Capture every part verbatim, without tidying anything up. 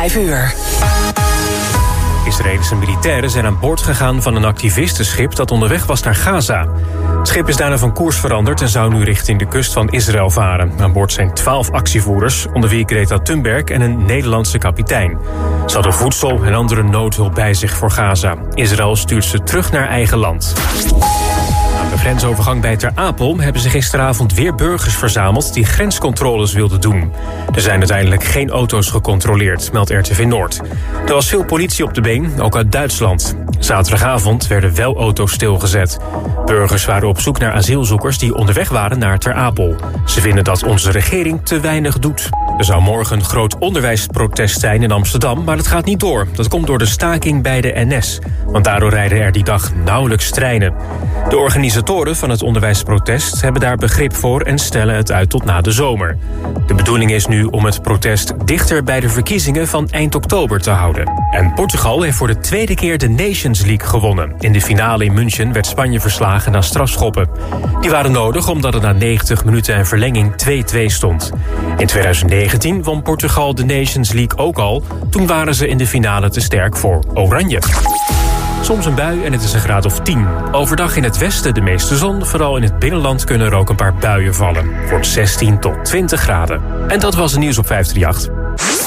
vijf uur. Israëlische militairen zijn aan boord gegaan van een activistenschip dat onderweg was naar Gaza. Het schip is daarna van koers veranderd en zou nu richting de kust van Israël varen. Aan boord zijn twaalf actievoerders, onder wie Greta Thunberg en een Nederlandse kapitein. Ze hadden voedsel en andere noodhulp bij zich voor Gaza. Israël stuurt ze terug naar eigen land. Aan de grensovergang bij Ter Apel hebben ze gisteravond weer burgers verzameld die grenscontroles wilden doen. Er zijn uiteindelijk geen auto's gecontroleerd, meldt R T V Noord. Er was veel politie op de been, ook uit Duitsland. Zaterdagavond werden wel auto's stilgezet. Burgers waren op zoek naar asielzoekers die onderweg waren naar Ter Apel. Ze vinden dat onze regering te weinig doet. Er zou morgen een groot onderwijsprotest zijn in Amsterdam, maar dat gaat niet door. Dat komt door de staking bij de N S. Want daardoor rijden er die dag nauwelijks treinen. De organisatoren van het onderwijsprotest hebben daar begrip voor en stellen het uit tot na de zomer. De bedoeling is nu om het protest dichter bij de verkiezingen van eind oktober te houden. En Portugal heeft voor de tweede keer de Nations League gewonnen. In de finale in München werd Spanje verslagen na strafschoppen. Die waren nodig omdat het na negentig minuten en verlenging twee-twee stond. In twintig negentien won Portugal de Nations League ook al. Toen waren ze in de finale te sterk voor Oranje. Soms een bui en het is een graad of tien. Overdag in het westen de meeste zon. Vooral in het binnenland kunnen er ook een paar buien vallen. Voor zestien tot twintig graden. En dat was het nieuws op vijf drie acht.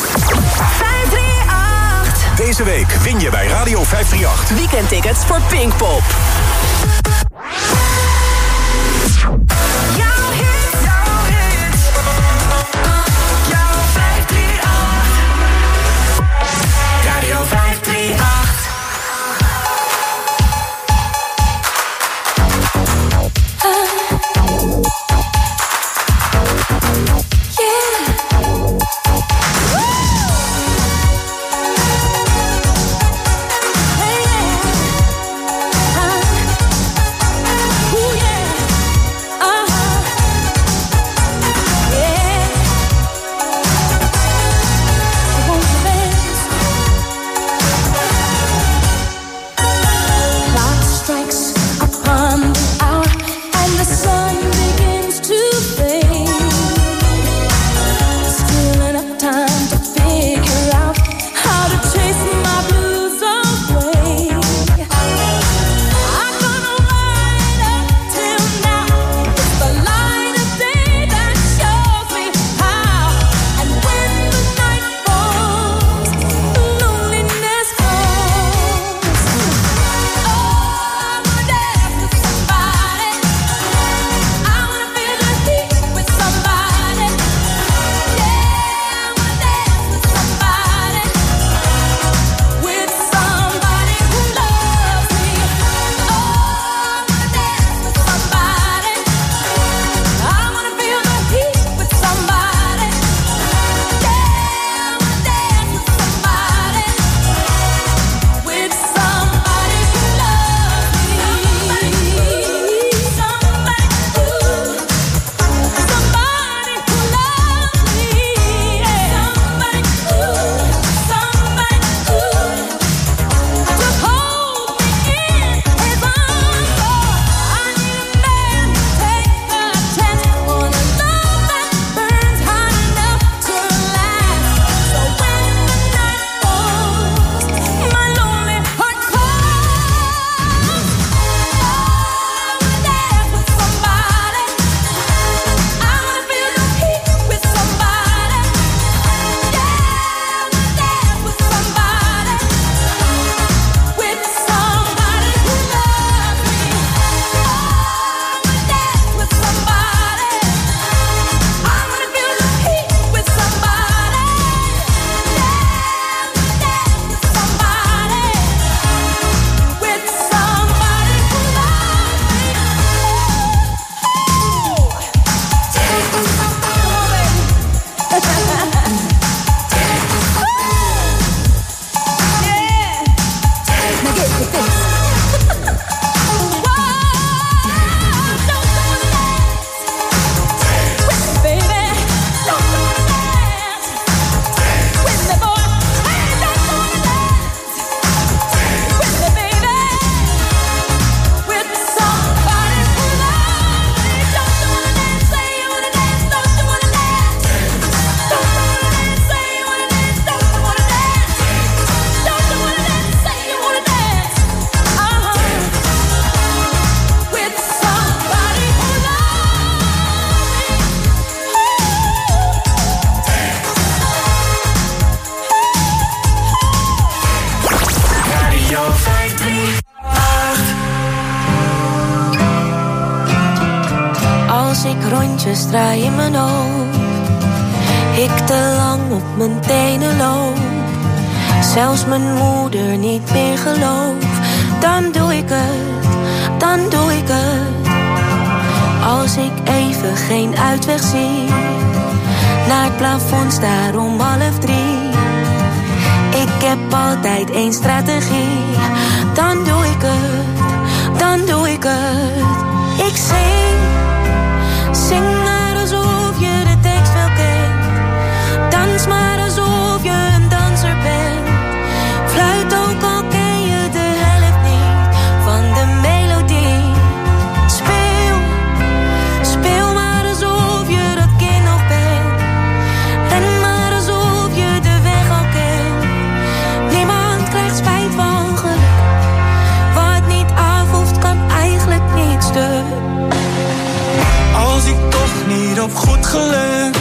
Deze week win je bij Radio vijf drie acht. Weekendtickets voor Pinkpop. Yeah. Als ik rondjes draai in mijn hoofd, ik te lang op mijn tenen loop, zelfs mijn moeder niet meer geloof, dan doe ik het, dan doe ik het. Als ik even geen uitweg zie, naar het plafond staar om half drie, ik heb altijd één strategie, dan doe ik het, dan doe ik het. Ik zing, zing maar alsof je de tekst wel kent, dans maar alsof je een danser bent, fluit ook al ken je de helft niet van de melodie. Speel, speel maar alsof je dat kind nog bent, ren maar alsof je de weg al kent. Niemand krijgt spijt van geluk, wat niet af hoeft kan eigenlijk niet stuk. Als ik toch niet op goed geluk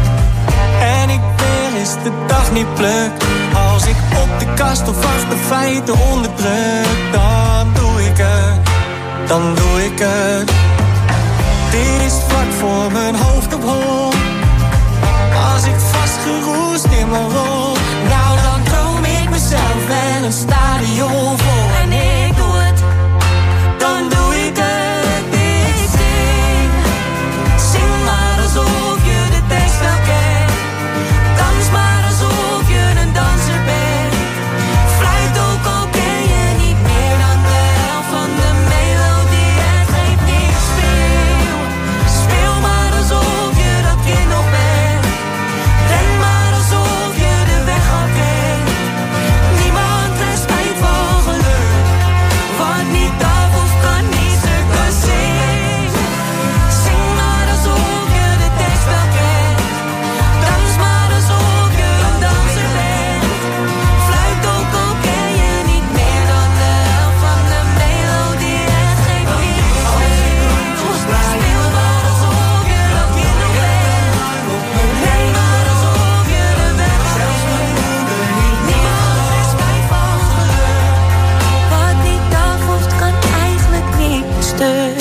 en ik weer eens de dag niet pluk, als ik op de kast of achter feiten onderdruk, dan doe ik het, dan doe ik het. Dit is vlak voor mijn hoofd op hol, als ik vastgeroest in mijn rol, nou dan droom ik mezelf en een stadion vol. En ik doe het, dan doe ik het. Ik zing, zing maar alsof je de tekst wel kent, dans maar alsof je een danser bent, fluit ook al ken je niet meer dan de helft van de melodie. Het geeft niet, speel, speel maar alsof je dat kind nog bent, ren maar alsof je de weg al kent. Niemand krijgt spijt van geluk, wat niet af of kan niet stukken. Zing, zing maar alsof je de tekst wel kent, dans maar alsof je een danser bent, fluit ook al ken je niet meer dan de helft van de melodie. Het geeft niet, speel maar alsof je dat kind nog bent, ren maar alsof je de weg al kent. Niemand krijgt spijt van geluk, wat niet af hoeft kan eigenlijk niet stuk.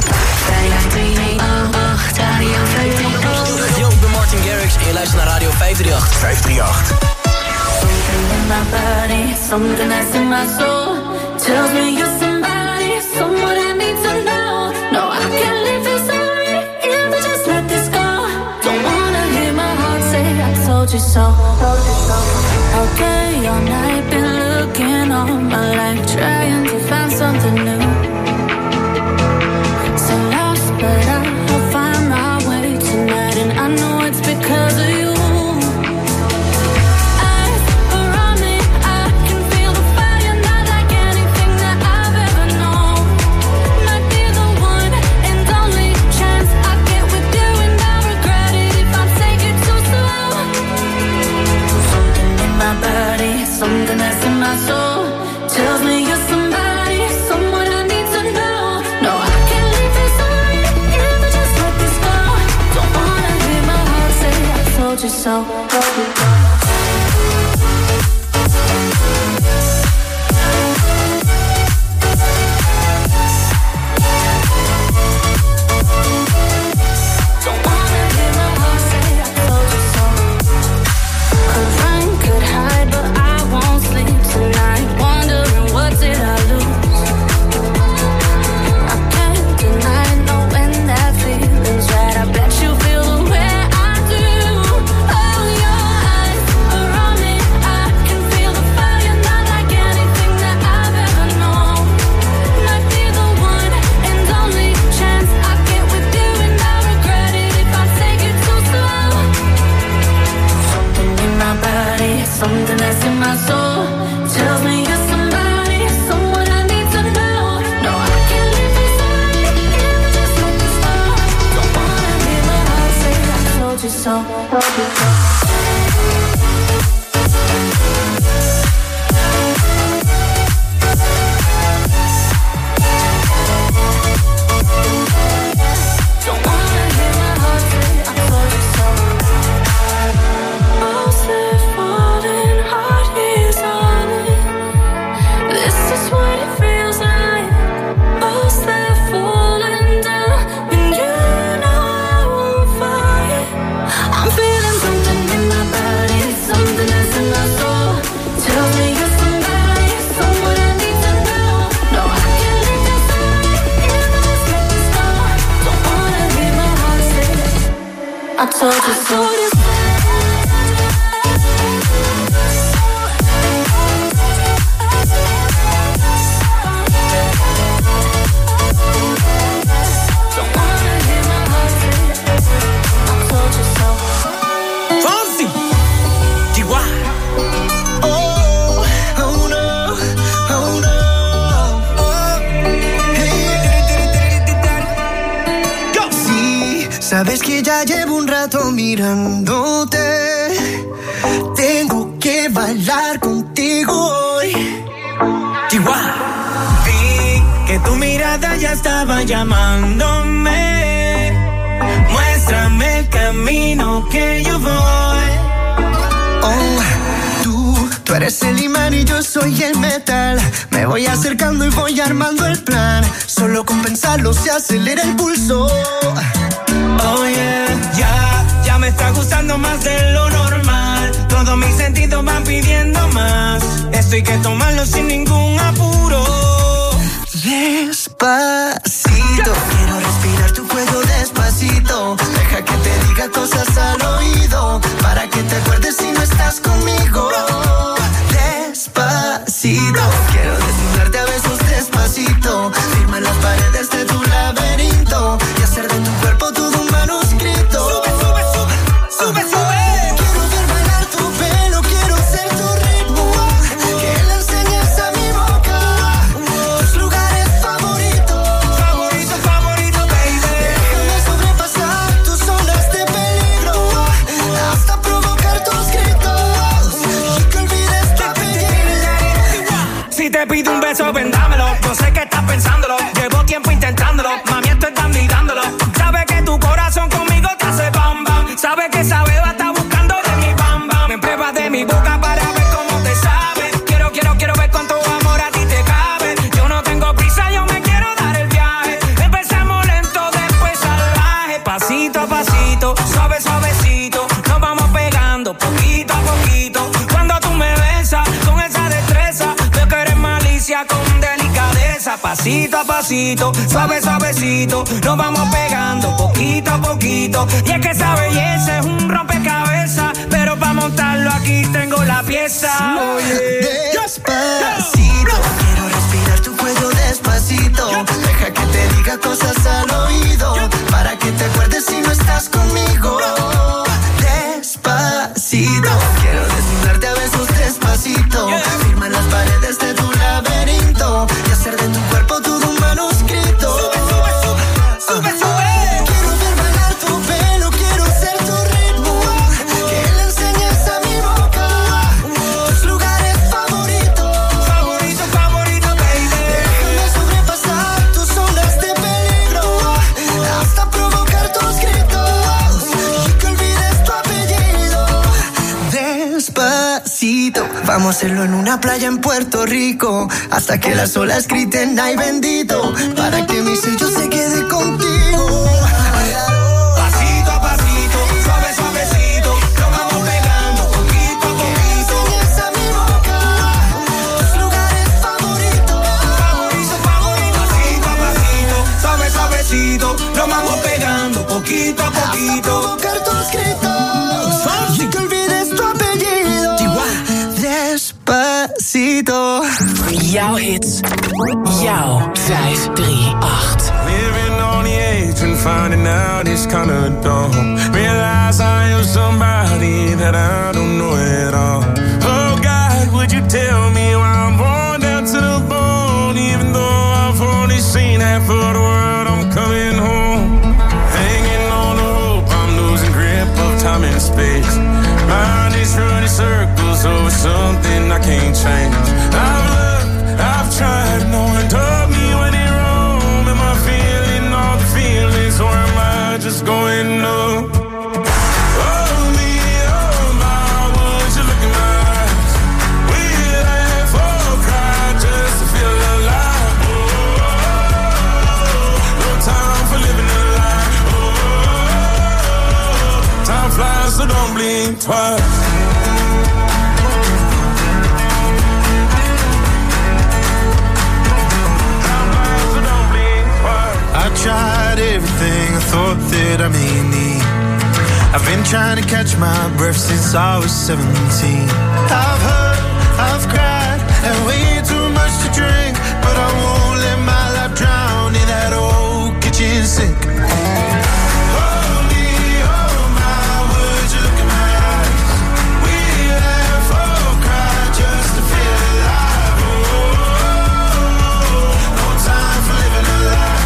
Yo, ik ben Martin Garrix en je luistert naar Radio vijf drie acht. vijf drie acht. Something in my body, something that's in my soul, tells me you're somebody, someone I need to know. No, I can't live this way if I just let this go. Don't wanna hear my heart say I told you so. Okay, all night been looking all my life, trying to find something new. So lost, but I'll find my way tonight, and I know it's because of you. Eyes around me, I can feel the fire, not like anything that I've ever known. Might be the one and only chance I get with you, and I regret it if I take it too slow. Something in my body, something that's in my soul, tells me you're somebody, someone I need to know. No, I can't leave this away if I just let this go. Don't wanna hear my heart say I told you so. Don't wanna hear my heart say I told you so. Could run, could hide, but I won't sleep tonight, wondering what did I lose. I can't deny knowing that feeling's right, I bet you feel the way I do. Oh, your eyes around me, I can feel the fire, not like anything that I've ever known. Might be the one and only chance I get with you, and I regret it if I take it too slow. Something in my body, something that's in my soul, tells me you're somebody, someone I need to know. No, I can't live this way if I just let this go. Don't wanna hear my heart say I told you so. Don't wanna hear my heart say I told you so. Walls that falling, heart is on it. This is what it feels like. Walls that falling down, and you know just wanna Sabes que ya llevo un rato mirándote. Tengo que bailar contigo hoy. Chihuahua. Vi que tu mirada ya estaba llamándome. Muéstrame el camino que yo voy. Oh, tú, tú eres el imán y yo soy el metal. Me voy acercando y voy armando el plan. Solo con pensarlo se acelera el pulso. Oh yeah, ya, ya me está gustando más de lo normal. Todos mis sentidos van pidiendo más. Esto hay que tomarlo sin ningún apuro. Despacito, quiero respirar tu cuello despacito. Deja que te diga cosas al oído, para que te acuerdes si no estás conmigo. Despacito, quiero desnudarte a besos despacito. Firma las paredes de tu laberinto y hacer de tu cuerpo todo un manuscrito. Sube, sube, sube, sube, sube. Quiero ver bailar tu pelo, quiero ser tu ritmo. Que le enseñes a mi boca tus lugares favoritos. Favorito, favorito, baby. Déjame sobrepasar tus zonas de peligro, hasta provocar tus gritos y que olvides tu apellido. Si te pido un beso, ven, dámelo. Yo sé que estás pensándolo. Llevo tiempo intentándolo. Mami, estoy dando y dándolo. Sabes que tu corazón conmigo te hace bam bam. Sabes que esa beba está buscando de mi bam bam. Me pruebas de mi boca para ver cómo te sabe. Quiero, quiero, quiero ver cuánto amor a ti te cabe. Yo no tengo prisa, yo me quiero dar el viaje. Empezamos lento, después salvaje. Pasito a pasito, suave, suavecito. Nos vamos pegando poquito a poquito. Cuando tú me besas con esa destreza, veo que eres malicia con delicadeza. Pasito a pasito, suave, suavecito. Nos vamos pegando poquito a poquito. Y es que esa belleza es un rompecabezas, pero para montarlo aquí tengo la pieza. Oye, despacito, quiero respirar tu cuello despacito. Deja que te diga cosas al oído, para que te acuerdes si no estás conmigo. Despacito, quiero desnudarte a besos despacito. Firma las paredes de tu laberinto y hacer de tu cuerpo todo un manuscrito. Sube, sube, sube, sube, sube. Quiero ver bailar tu pelo, quiero ser tu ritmo. Que le enseñes a mi boca tus lugares favoritos. Favorito, favorito, baby. Déjame sobrepasar tus zonas de peligro, hasta provocar tus gritos y que olvides tu apellido. Despacito, vamos a hacerlo en una playa en Puerto Rico, hasta que las olas griten ay bendito, para que mi sello se quede contigo. Pasito a pasito, suave, suavecito. Nos vamos pegando poquito a poquito. Enseñas a mi boca tus lugares favoritos. Favorito, favorito. Pasito a pasito, suave, suavecito. Nos vamos pegando poquito a Hasta poquito. provocar tus gritos y que olvides tu apellido. Despacito. Jouw hits, jouw vijf drie acht. Living on the edge and finding out it's kinda dumb. Realize I am somebody that I don't know at all. Oh God, would you tell me why I'm born down to the bone? Even though I've only seen half of the world, I'm coming home. Hanging on the hope, I'm losing grip of time and space. Mind is running circles over something I can't change. I've looked, I've tried, no one told me when it wrong. Am I feeling all the feelings, or am I just going up? Oh me, oh my, would trying to catch my breath since I was seventeen. I've hurt, I've cried, and way too much to drink, but I won't let my life drown in that old kitchen sink. Hold me, hold my words, you look in my eyes. We laugh or cry just to feel alive. Oh, no time for living a lie.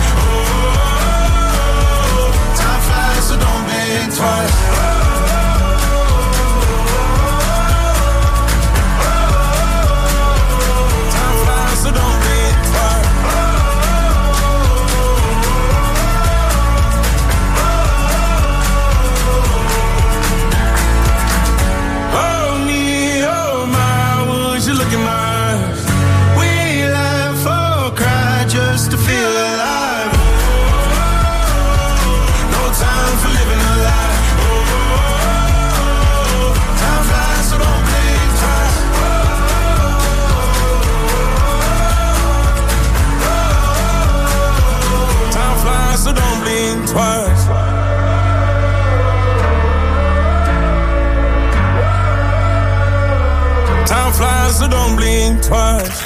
Oh, time flies, so don't think twice. Twice. Time flies, so don't blink twice.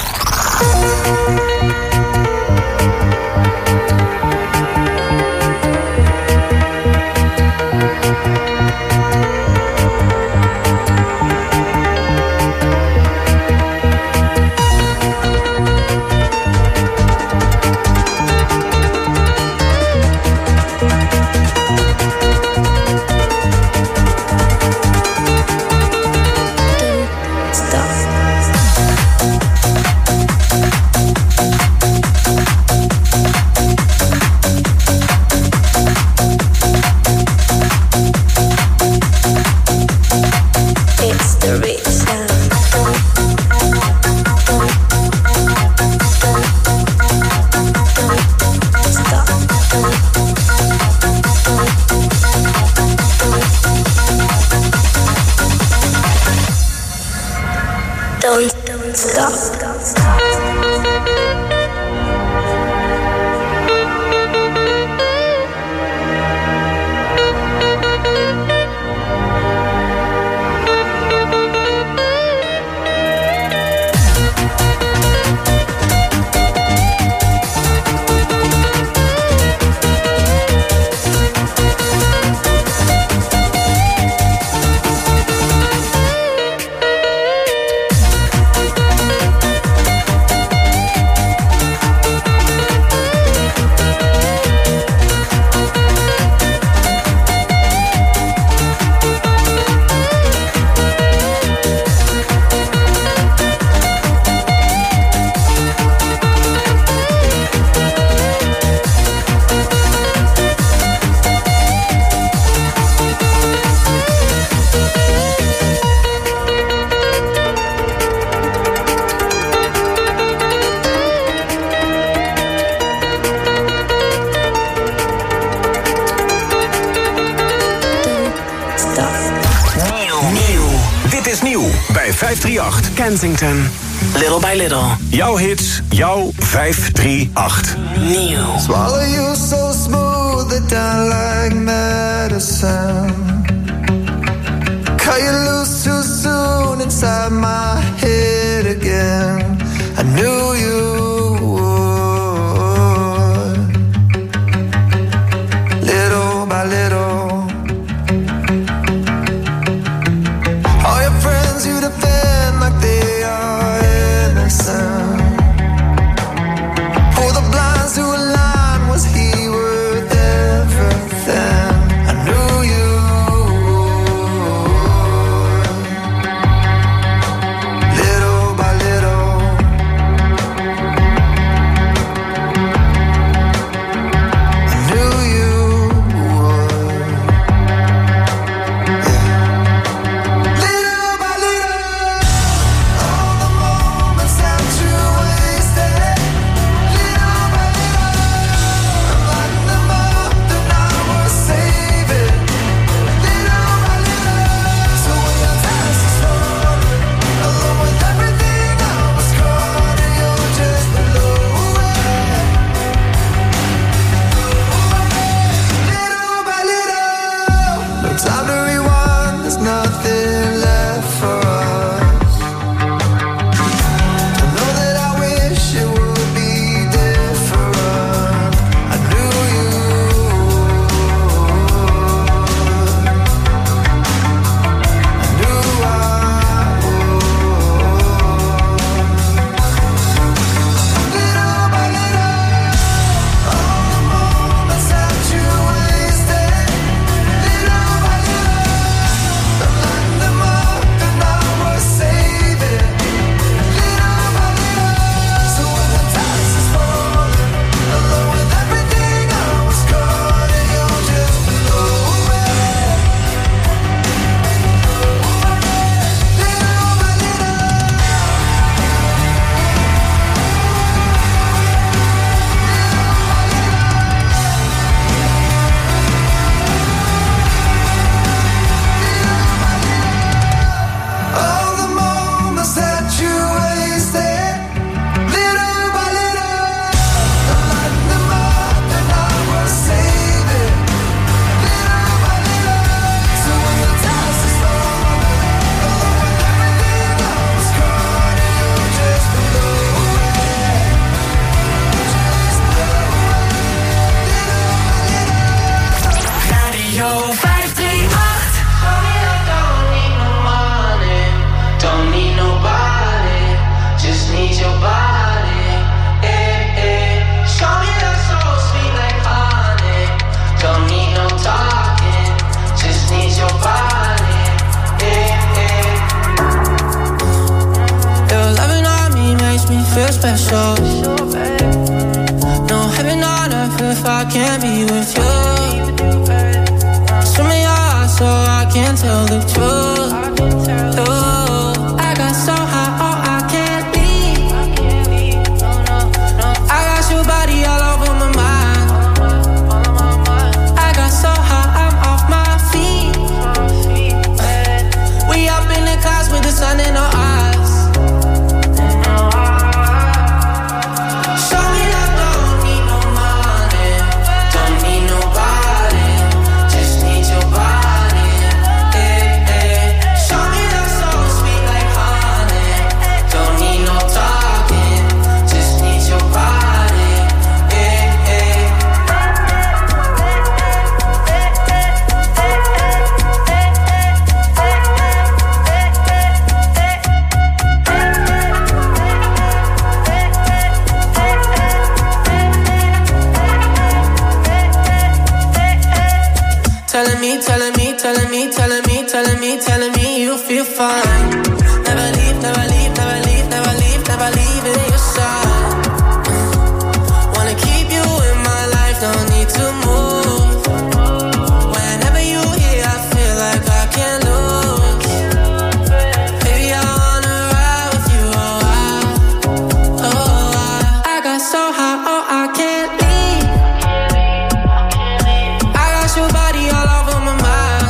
vijf drie acht. Kensington. Little by little. Jouw hits, jouw vijf drie acht. Nieuw. Swallow you so smooth that I like medicine. Cut you loose too soon inside my head again. I knew you would. Little by little. All your friends you defend like they are innocent. For the blinds to align, was he worth everything? I knew you would. Little by little. feel special. No heaven on earth if I can't be with you. Show me your eyes so I can tell the truth. Ooh, I got so high, oh I can't leave. I got your body all over my mind. I got so high, I'm off my feet. We up in the clouds with the sun in our eyes. Show me that don't need no money, don't need nobody, just need your body. Eh, eh. Show me that so sweet like honey, don't need no talking, just need your body. Eh, eh. Telling me, telling me, telling me, telling me, telling me, telling me you feel fine. Never leave, never leave, never leave, never leave, never leave in your side. Wanna keep you in my life, don't need to move. Whenever you here, I feel like I can't lose. Baby, I wanna ride with you, oh I, oh I. I got so high, oh I can't leave. I got your body all over my mind.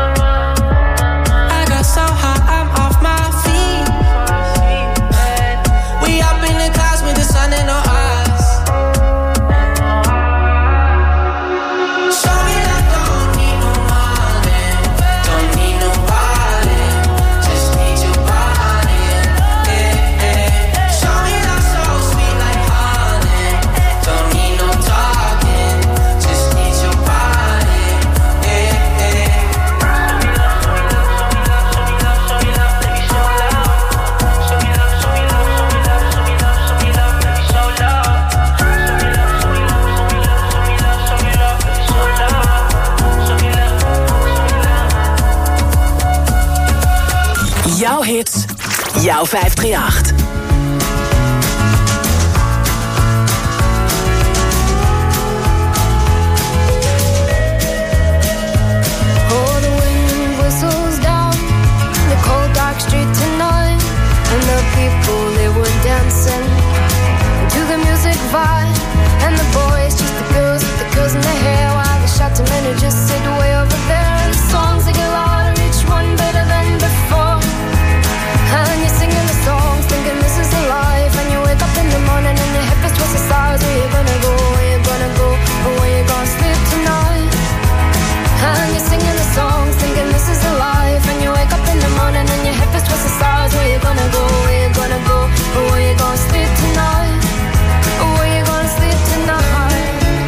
I got so high, I'm off my feet. We up in the clouds with the sun in our eyes. Show me that don't need no money, don't need nobody, just need your body. Eh, eh. Show me that so sweet like honey, don't need no talking, just need your body. Eh, eh. Jouw hits, jouw vijf drie acht. Oh, the wind whistles down the cold dark street tonight, and the people they were dancing to the music vibe, and the boys just the girls with the girls in their hair, while the shouting men who just sit way over there. The songs they get louder, each one better than before, and you're singing the songs, thinking this is the life, and you wake up in the morning and your hip is twisted sides. Where you gonna go? Where you gonna go? Or where you gonna sleep tonight? And you're singing the songs, thinking this is the life, and you wake up in the morning and your hip is twisted sides. Where you gonna go? Where you gonna go? Or where you gonna sleep tonight? Or where you gonna sleep tonight?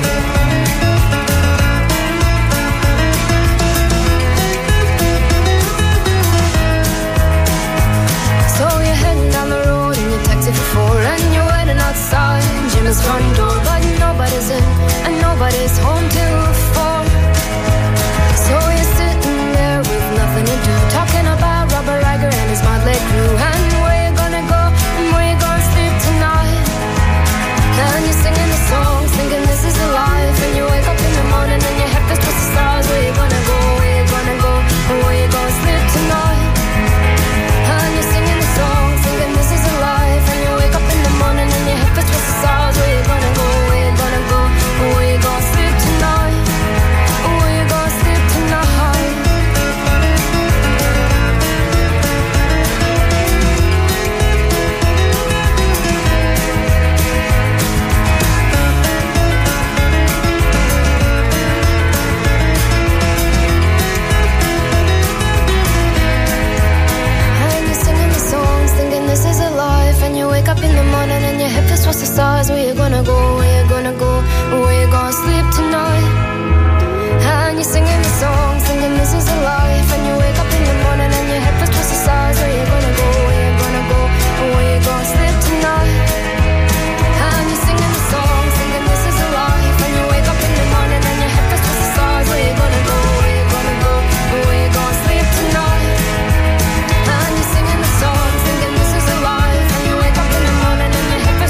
So you're heading down the road in your taxi for four, and you're waiting outside Jim's front door, but nobody's in and nobody's home till four. So you're sitting there with nothing to do, talking about Robert Riger and his motley crew, and where you gonna go and where you gonna sleep tonight? And you're singing the songs, thinking this is the life, and you wake up in the morning and your head is twisted stars. Where you gonna go? Where you gonna go? And where you gonna sleep tonight? And you're singing the songs, thinking this is a life, and you wake up in the morning and your hip is twisted stars. Where you gonna go? Where you gonna go? Or where you gonna sleep tonight? Or where you gonna sleep tonight? And you're singing the songs, thinking this is a life, and you wake up in the morning and your hip is twisted stars. Where you gonna go? Where you gonna go? Or where you gonna sleep tonight? And you're singing the songs, thinking this is a life, and you wake up in the morning and your hip is twisted stars. Where you gonna go? Where you gonna go? Or where you gonna sleep tonight? And you're singing the songs, thinking this is a life, and you wake up in the morning and your hip is twisted stars. Where you gonna go? Where you gonna go? Or where you gonna sleep tonight? And you're singing the songs, thinking this is a life, and you wake up in the morning and your hip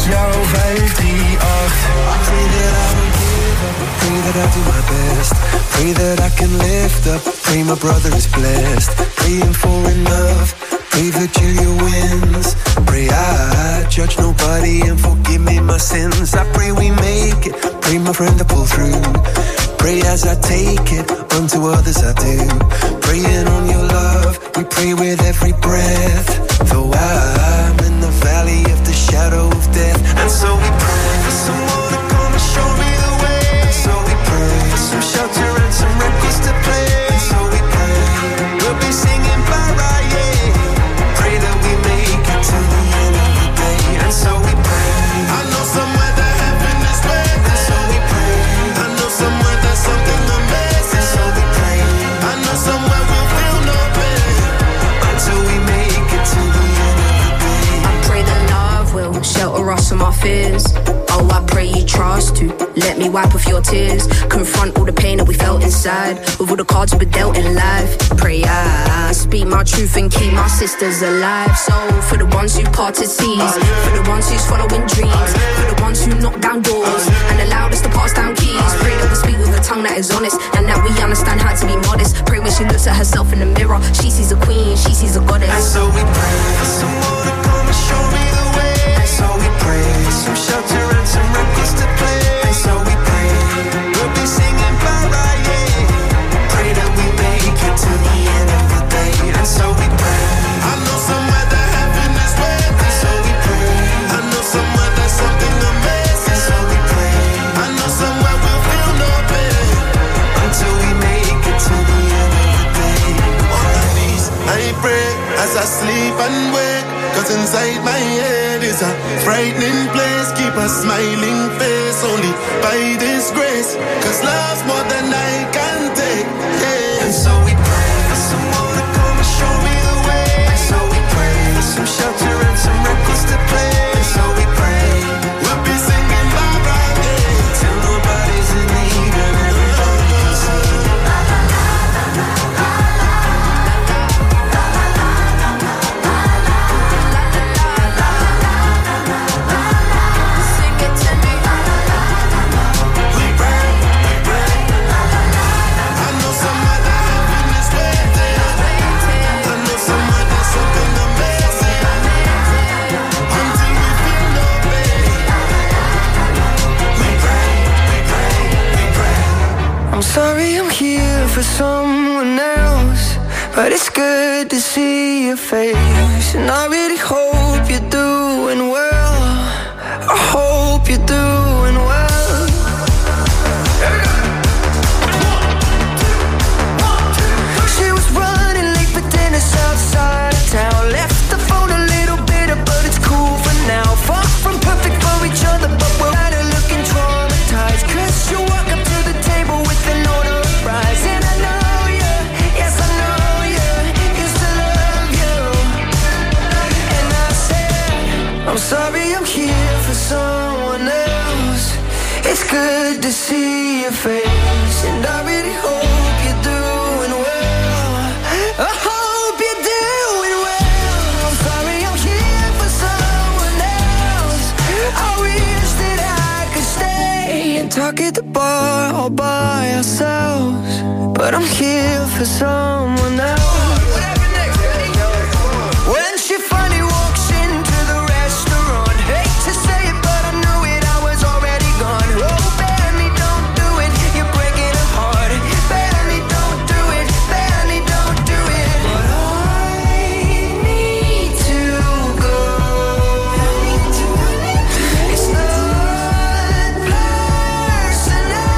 jouw vijf drie acht. I pray that I don't give up, I pray that I do my best. Pray that I can lift up, pray my brother is blessed. Praying for enough, pray Virginia wins. Pray I judge nobody and forgive me my sins. I pray we make it, pray my friend to pull through. Pray as I take it, unto others I do. Praying on your love, we pray with every breath. Though I'm in the valley of the shadow of death. And so we pray for someone to come and show me the way. And so we pray for some shelter and some records to play. And so we pray, we'll be singing para, yeah. Pray that we make it to the end of the day. And so we pray, I know somewhere that heaven is waiting. And so we pray, I know somewhere that something amazing. So we pray, I know somewhere we'll feel no pain until we make it to the end of the day. I pray that love will shelter us from our fears. Oh, I pray you trust to let me wipe off your tears. Confront all the pain that we felt inside with all the cards we were dealt in life. Pray I speak my truth and keep my sisters alive. So for the ones who parted seas, for the ones who's following dreams, for the ones who knock down doors and allowed us to pass down keys. Pray that we speak with a tongue that is honest and that we understand how to be modest. Pray when she looks at herself in the mirror, she sees a queen, she sees a goddess. And so we pray for someone to come and show me the way. And so we pray for some shelter and some records to play. And so we pray, we'll be singing para, yeah. Pray that we make it to the end of the day. And so we pray, I know somewhere that heaven is waiting. And so we pray, I know somewhere there's something amazing. And so we pray, I know somewhere we'll feel no pain until we make it to the end of the day. On my knees, I pray as I sleep and wake. Cause inside my head is a frightening place. Keep a smiling face only by this grace. Cause love's more than I can take, yeah. And so we pray for someone to come and show me the way. And so we pray for some shelter and some records to play. And so we pray, we'll be singing bye-bye, yeah. Till nobody's in need and everybody can see. I'm sorry I'm here for someone else, but it's good to see your face. And I really hope you're doing well. I hope you're doing well. She was running late for dinner outside of town. Left the phone a little bitter, but it's cool for now. Far from perfect for each other, but we're better looking traumatized. Cause you walk up to the table with an order of fries. And I know you, yes I know you, used to love you. And I said, I'm sorry I'm here for someone else. It's good to see your face, and I really hope you're doing well. I hope you're doing well. I'm sorry I'm here for someone else. I wish that I could stay and talk at the bar all by ourselves, but I'm here for someone else. When she finally walks into the restaurant, hate to say it, but I knew it, I was already gone. Oh, Benny, don't do it, you're breaking her heart. Benny, don't do it, Benny, don't do it. But I need to go. It's not personal.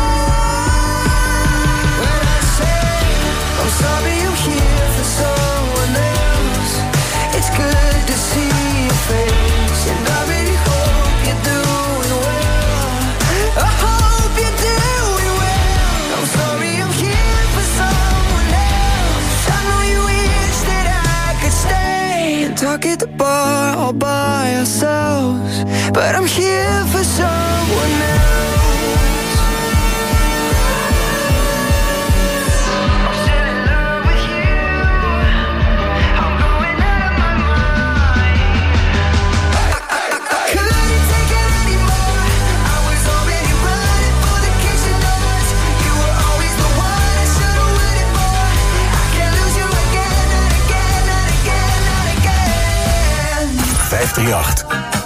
When I say I'm sorry I'm here for someone else, it's good to see your face, and I really hope you're doing well. I hope you're doing well. I'm sorry I'm here for someone else. I know you wish that I could stay and talk at the bar all by ourselves, but I'm here for someone else. I'm still in love with you. I'm going out of my mind. I, I, I couldn't take it vijfhonderdachttien.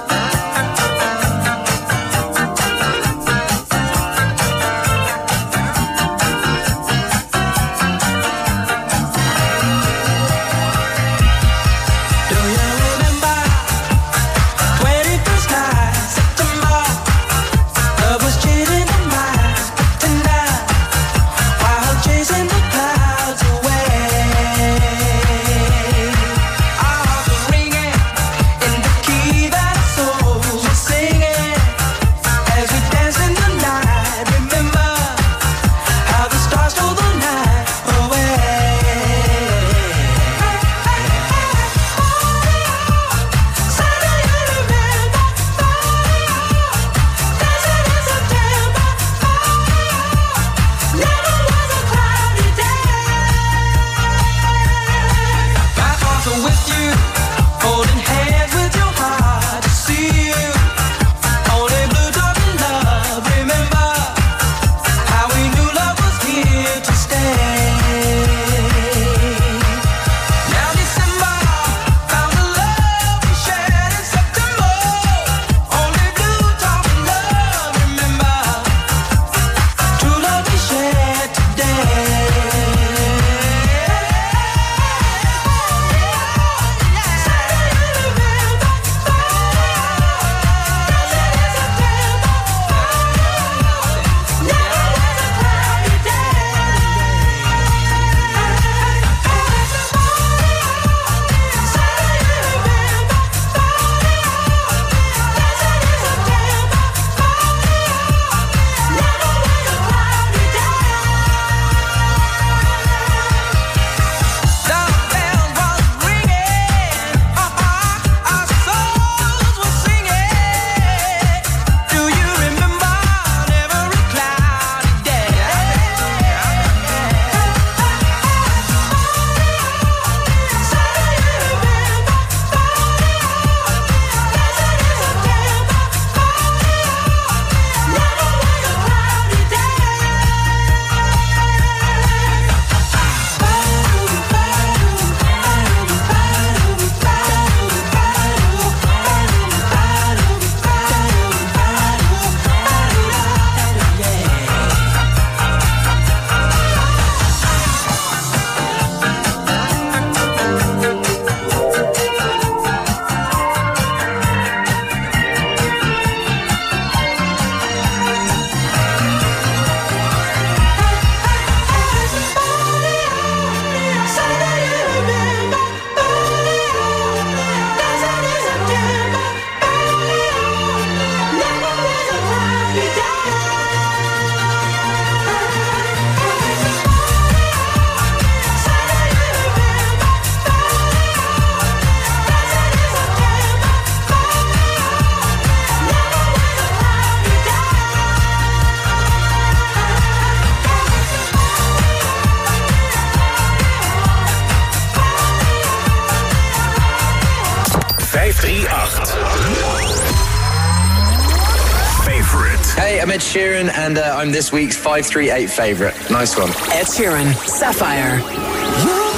Hey, I'm Ed Sheeran, and uh, I'm this week's five three eight favourite. Nice one. Ed Sheeran, Sapphire. You're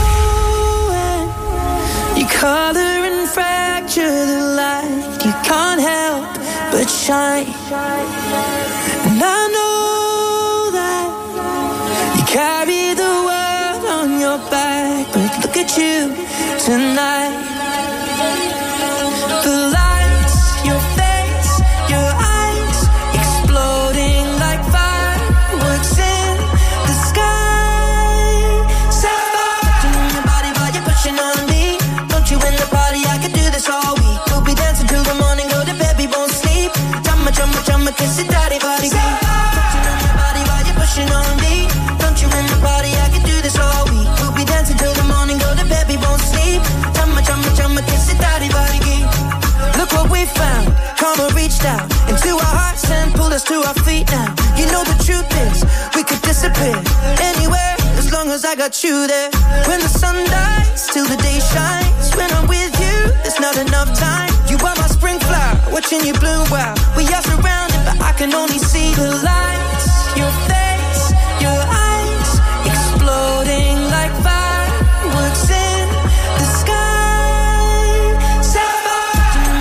glowing, you colour and fracture the light. You can't help but shine. And I know that you carry the world on your back, but look at you tonight. The lights, your face, your eyes, exploding like fireworks in the sky. Sapphire, touching on your body while you're pushing on me. Don't you in the party? I could do this all week. We'll be dancing till the morning, go to bed, we won't sleep. Chumma, chumma, chumma, kiss it, daddy, body. Touching on your body while you're pushing on me. Don't you in the party? I could do this all week. We'll be dancing till the morning, go to bed, we won't sleep. Chumma, chumma, chumma, kiss it, daddy, body. Look what we found, karma reached out into our hearts and pulled us to our feet now. You know the truth is, we could disappear anywhere as long as I got you there. When the sun dies, till the day shines. When I'm with you, there's not enough time. You are my spring flower, watching you bloom wild. We are surrounded, but I can only see the lights. Your face, your eyes, exploding like fireworks in the sky. Sapphire,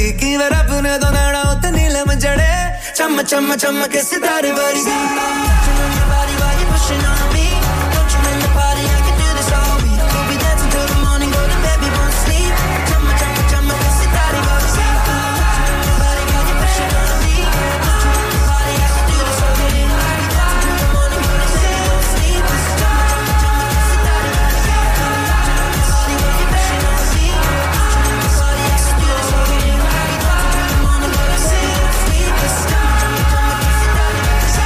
की बार अपने तो नड़ा होते नीले में जड़े चम चम चम के सितारे बारी दी body while you pushing on me don't you in the party I can do this all week we'll be dancing till the morning go to bed we won't sleep chum chum chum ke sitare baari di body while you pushing on me don't you in the party I can do this all week we'll be dancing till the morning go to bed we won't sleep chum chum ke sitare baari di body while you pushing on me don't you in the party I can do this all week we'll be dancing till the morning go to bed we won't sleep chum chum chum ke sitare baari di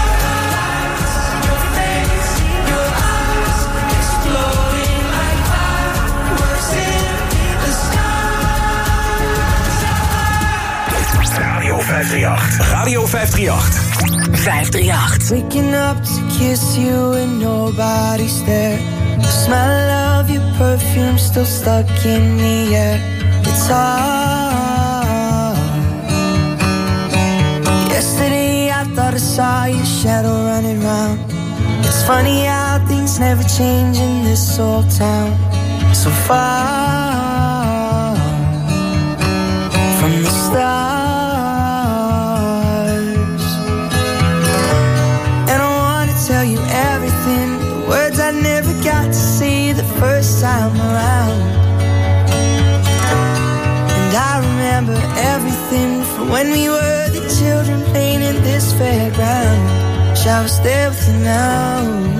Radio vijf drie acht. Radio vijf drie acht. vijf drie acht. Waking up to kiss you and nobody's there. The smell of your perfume still stuck in the air. It's hard. Yesterday I thought I saw your shadow running round. It's funny how things never change in this old town. So far from the stars. And I wanna tell you everything, the words I never got to say the first time around. And I remember everything from when we were the children playing in this fairground. Wish I was there with you now.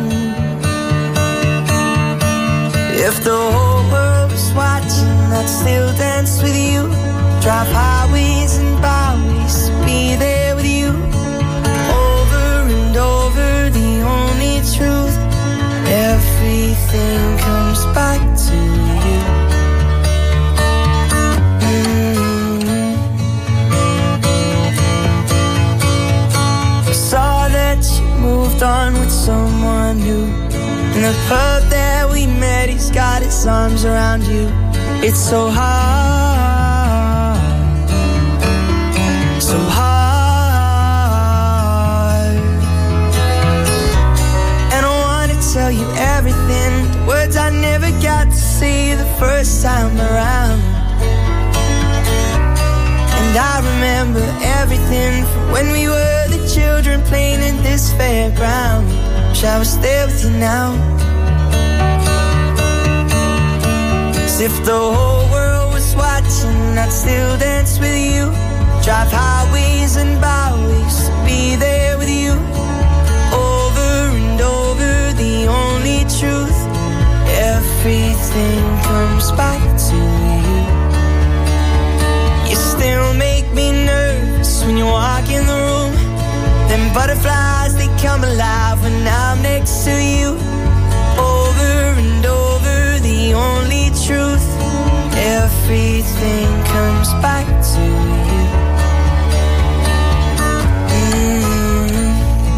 If the whole world was watching, I'd still dance with you. Drive highways and byways to be there with you. Over and over, the only truth. Everything comes back to you. Mm-hmm. I saw that you moved on with someone new. In the pub that we met, he's got his arms around you. It's so hard, so hard. And I wanna tell you everything, the words I never got to say the first time around. And I remember everything from when we were the children playing in this fairground. Wish I was there with you now. As if the whole world was watching, I'd still dance with you. Drive highways and byways to be there with you. Over and over, the only truth. Everything comes back to you. You still make me nervous when you walk in the room. Them butterflies, they come alive when I'm next to you. Over and over, the only truth. Everything comes back to you. Mm-hmm.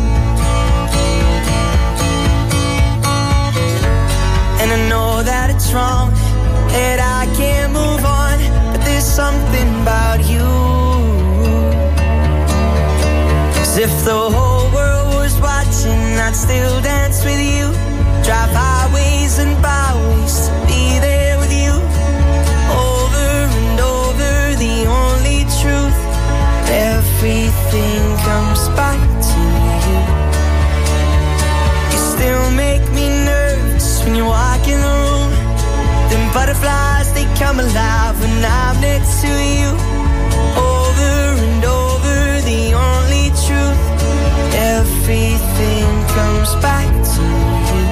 And I know that it's wrong, that I can't move on, but there's something about you. As if the whole world was watching, I'd still dance with you. Drive highways and byways to be there with you. Over and over, the only truth. Everything comes back to you. You still make me nervous when you walk in the room. Them butterflies, they come alive when I'm next to you. Over and over, the only truth. Everything comes back to you.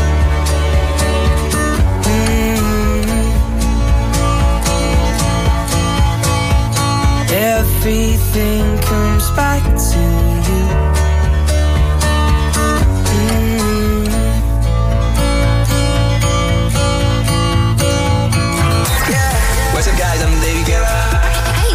Mm-hmm. Everything comes back to you. Mm-hmm. What's up, guys? I'm David Guetta.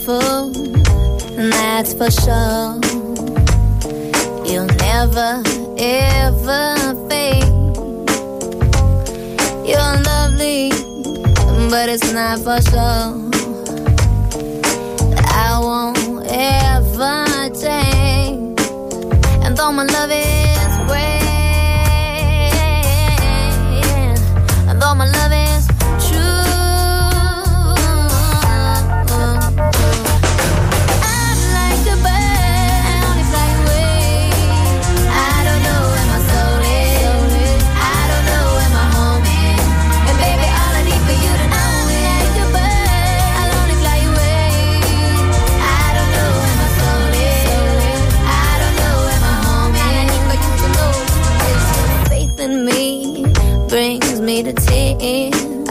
beautiful, and that's for sure. You'll never, ever fade. You're lovely, but it's not for sure. I won't ever change. And though my love is great, and though my love is true, I'm like a bird, I only fly away. I don't know where my soul is, I don't know where my home is. And baby, all I need for you to know is like a bird, I'll only fly away. I don't know where my soul is, I don't know where my home is. All I need for you to know is your faith in me brings me to tears.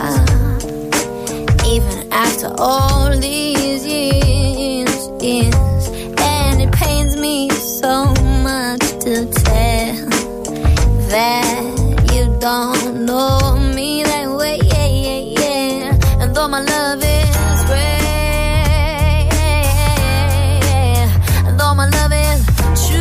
Even after all these years, years, and it pains me so much to tell that you don't know me that way, yeah, yeah, yeah. And though my love is great, and though my love is true,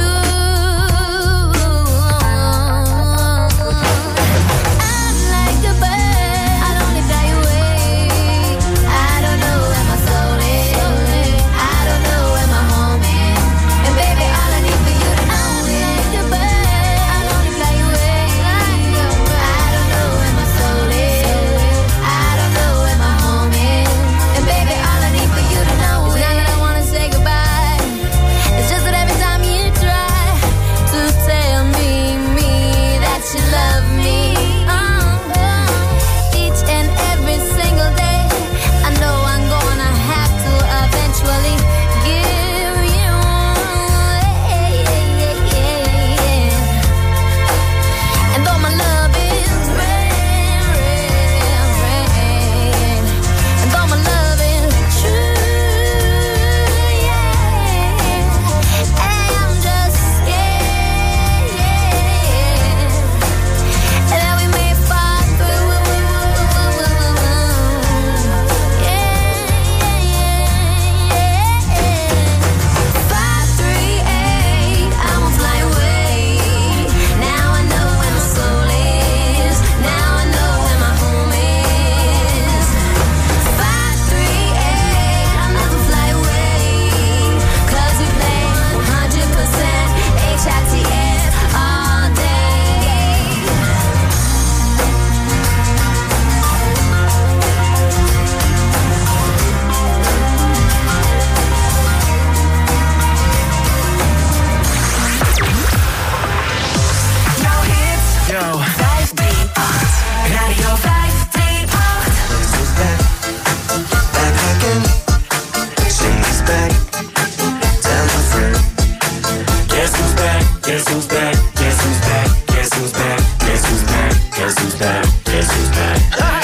I'm like a bird, I'll only fly away. I don't know where my soul is, I don't know where my home is. And baby, all I need for you to know is like a bird, I'll only fly away. I don't know where my soul is, I don't know where my home is. And baby, all I need for you to know is not that I wanna say goodbye. It's just that every time you try to tell me, me, that you love me, oh, each and every single day, I know I'm gonna have to eventually give you away. And though my love is rare, rare, rare, and though my love is true, yeah, I'm just scared, yeah, that we may fall through, five, three, eight, I won't fly away. Now I know where my soul is, now I know where my home is. Five, three, eight, I'll never fly away, 'cause we play one hundred percent H I T S all day. Jouw hits. Yo, vijf drie acht. Radio vijf drie acht. guess who's back? Back again. She's back. Tell a friend. Guess who's back? Guess who's back? Guess who's back? Guess who's back? Guess who's back? Guess who's back? Guess who's back?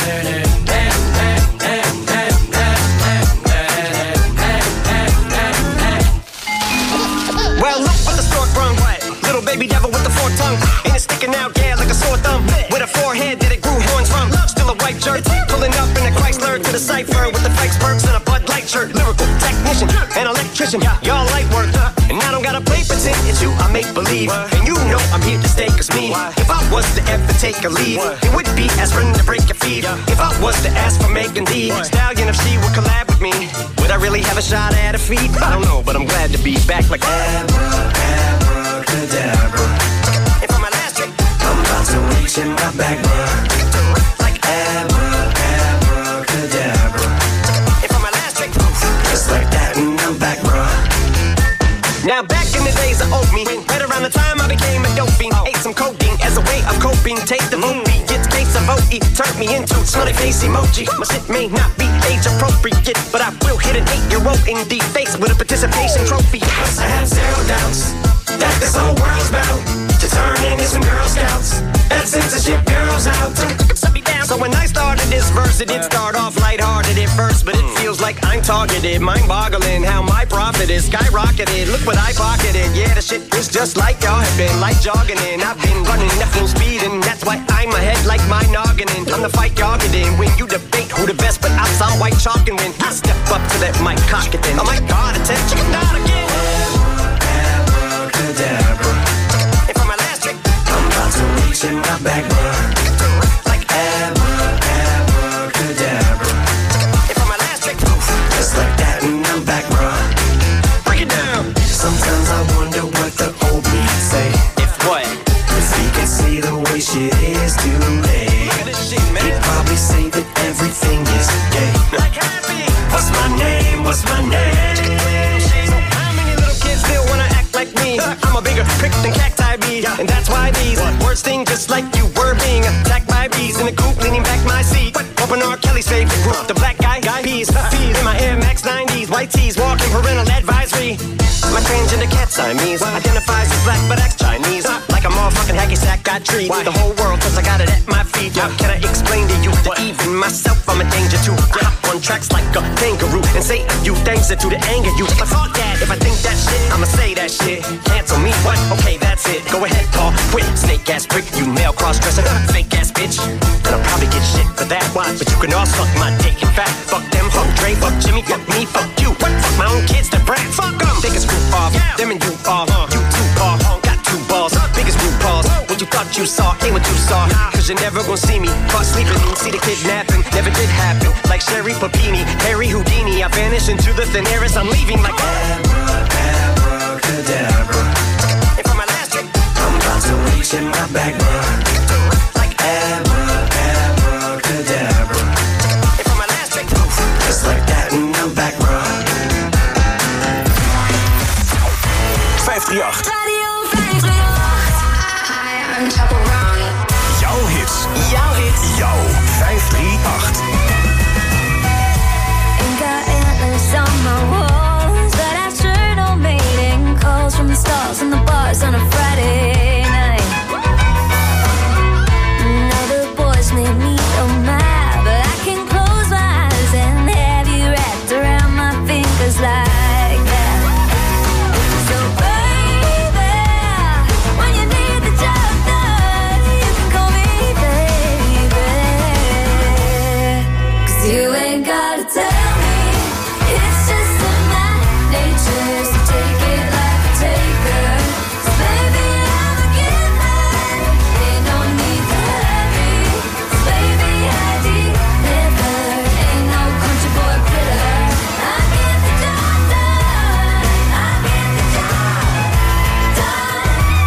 Well, look what the stork brung. Little baby devil with the forked tongue. And it's sticking out, yeah, like a sore thumb. With a forehead that it grew horns from. Still a white shirt. Pulling up in a Chrysler to the cipher with the fake spurts and a Bud Light shirt. Lyrical technician, an electrician. Y'all light work. And I don't gotta play pretend. It's you I make believe. And you know I'm here to stay, 'cause me, if I was to ever take a leave, it would be aspirin to break your feet. If I was to ask for Megan D Stallion, if she would collab with me, would I really have a shot at a feat? I don't know, but I'm glad to be back like Abracadabra. And for my last trick, I'm about to reach in my back, bruh. like Abra, abracadabra. And for my last trick, Just like that, and I'm back, bruh. now back in the days of old me, right around the time I became a dope fiend, ate some codeine as a way of coping. Take the movie, get case of O E, turned me into smiley face emoji. My shit may not be age appropriate, but I will hit an eight-year-old in the face with a participation trophy. I have zero doubts that this whole world's bound to turn into some Girl Scouts. That censorship girls out. So be down. So when I started this verse, it did start off lighthearted at first, but it feels like I'm targeted. Mind-boggling how my profit is skyrocketed. Look what I pocketed. Yeah, the shit is just like y'all have been, like jogging in. I've been running at full speed, and that's why I'm ahead like my noggin. I'm the fight y'all get in. When you debate who the best, but I saw white chalk and when I step up to that mic, cock it then. Oh my God, it's a chicken dot again. Abracadabra. And for my last trick, I'm about to reach in my back, bruh. Like abra, abracadabra. And for my last trick, just like that, and I'm back, bruh. Break it down. Sometimes I wonder what the old me say. If what? If he could see the way shit is today. He'd probably say that everything is gay. Like happy. What's my name? What's my name? How many little kids still wanna act like me? I'm a bigger prick than cacti bee, and that's why these words sting just like you were being attacked by bees in the coop, leaning back my seat. Open R. Kelly's favorite group, the black guy, guy peas, peas in my Air Max nineties, white tees, walking parental advisory. My transgender cat Siamese identifies as black but acts Chinese. Like a motherfucking hacky sack, got treat the whole world cause I got it at my feet. How can I explain to you that even myself I'm a danger to? I hop on tracks like a kangaroo and say a few things that do to anger you. But fuck that, if I think that shit, I'ma say that shit. Cancel me, what? Okay, that's it. Go ahead, Paul, quit. Snake ass prick, you male cross-dresser, fake ass bitch. And I'll probably get shit for that, why? But you can all suck my dick. In fact, fuck them, fuck Dre, fuck Jimmy, fuck me, fuck you. What? Fuck my own kids, that brat, fuck them. Take a screw off, yeah. Them and you all, uh, you two ball, uh, got two balls, uh, biggest blue balls. What you thought you saw, ain't what you saw. Cause you're never gonna see me caught sleeping, see the kidnapping, never did happen. Like Sherry Papini, Harry Houdini, I vanish into the thin air as I'm leaving like Abra, abracadabra. And for my last trick, I'm about to reach in my back, bruh. Like Abra, abracadabra. And for my last trick, just like that, and I'm back, bruh. vijf drie acht. Radio vijf drie acht. Jouw hits. Jouw hits. Jouw vijf drie acht. Ain't got antlers on my walls, but I sure don't mating calls from the stars and the bars on a Friday night. Now the boys made me oh my, but I can close my eyes and have you wrapped around my fingers like that. So baby, when you need the job done, you can call me baby. Cause you ain't gotta tell me, it's just in my nature, so take it like a taker. So baby, I'm a giver, ain't no need to hurry. So baby, I deliver, ain't no country boy critter. I get the job done, I get the job done.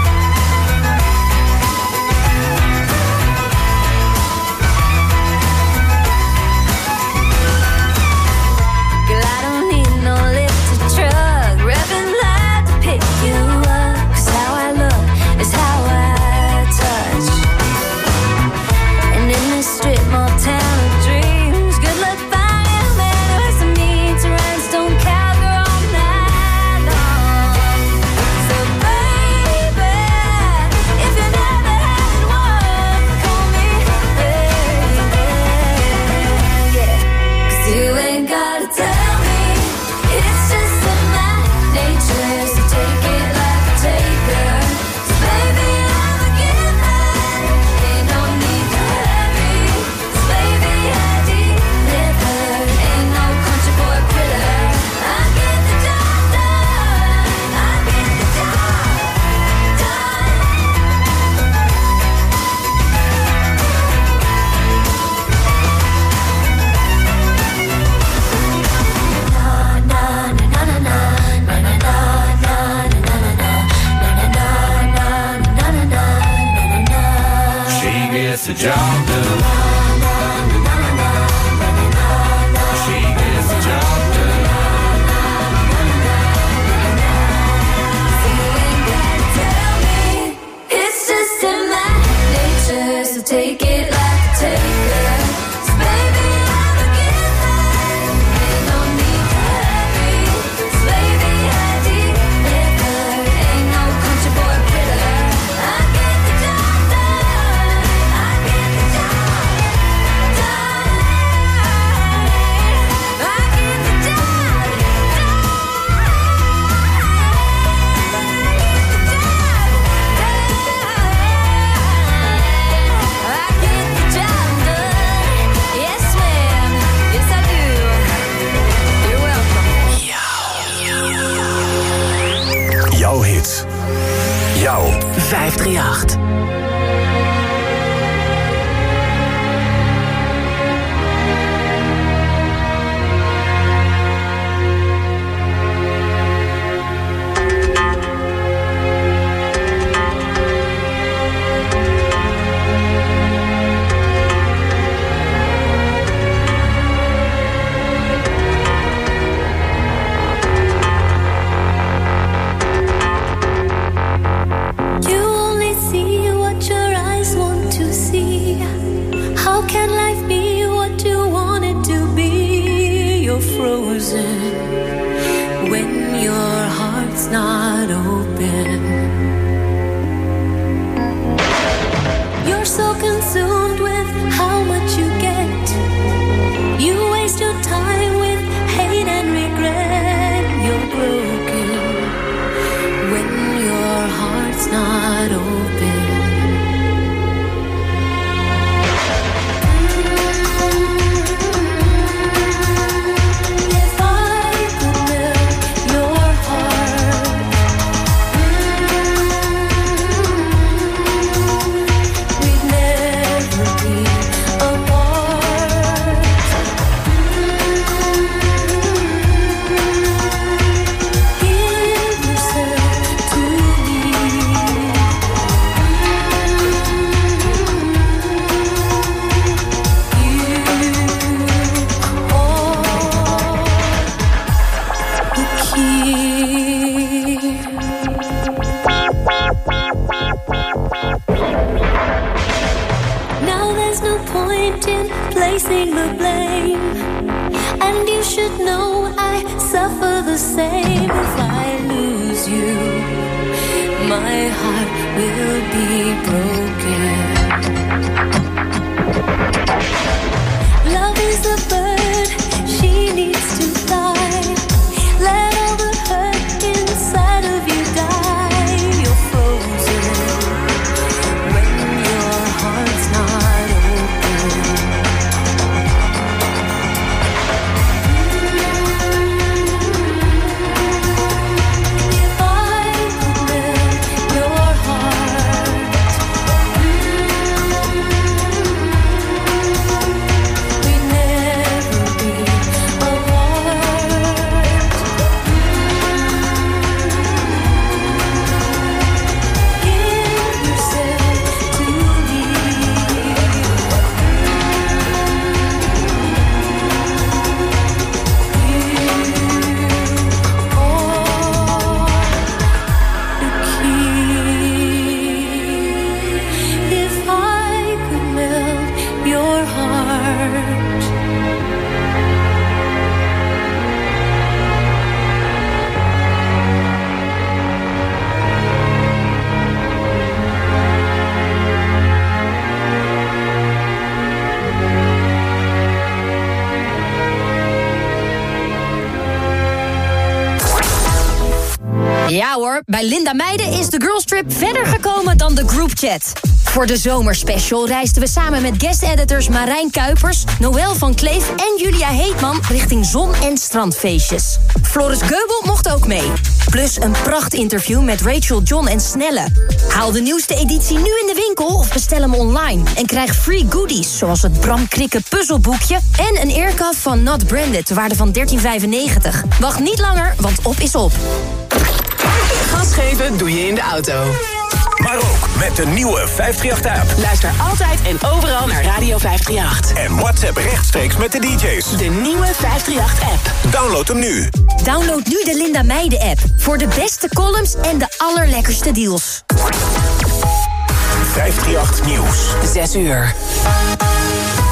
Girl, I don't need no lifted truck, revving loud to pick you up. Cause how I look is how I touch. And in this strip mall town of dreams, good luck finding a man who has the means to rhinestone cowgirl all night long. So baby, if you never had one, call me baby. Yeah, cause you ain't gotta tell me, it's just in my nature, so take it like a taker. So baby, I'm a giver, ain't no need to hurry. So baby, I deliver, ain't no country boy critter. I get the job done, I get the job done. She gets the job done. She gets the job done. You ain't gotta tell me, it's just in my nature, so take it like a taker. So baby, I'm a giver, ain't no need to hurry. So baby, I deliver, ain't no country boy critter. I get the job done, I get the job vijfhonderdachttien. When your heart's not open, you're so consumed with how much you get. You waste your time with hate and regret. You're broken when your heart's not open. Placing the blame, and you should know I suffer the same. If I lose you, my heart will be broken. Love is a bird, she needs to fly. Let all the hurt inside of you die. You're frozen when your heart's not open. Ja hoor, bij Linda Meijden is de Girls Trip verder gekomen dan de groupchat. Voor de zomerspecial reisden we samen met guest-editors Marijn Kuipers, Noël van Kleef en Julia Heetman richting zon- en strandfeestjes. Floris Geubel mocht ook mee. Plus een prachtinterview met Rachel, John en Snelle. Haal de nieuwste editie nu in de winkel of bestel hem online. En krijg free goodies, zoals het Bram Krikke puzzelboekje en een earcuff van Not Branded, ter waarde van dertien vijfennegentig. Wacht niet langer, want op is op. Gas geven doe je in de auto. Maar ook met de nieuwe vijfhonderdachttien-app. Luister altijd en overal naar Radio vijfhonderdachttien. En WhatsApp rechtstreeks met de D J's. De nieuwe vijfhonderdachttien-app. Download hem nu. Download nu de Linda Meijden-app. Voor de beste columns en de allerlekkerste deals. vijfhonderdachttien Nieuws. Zes uur.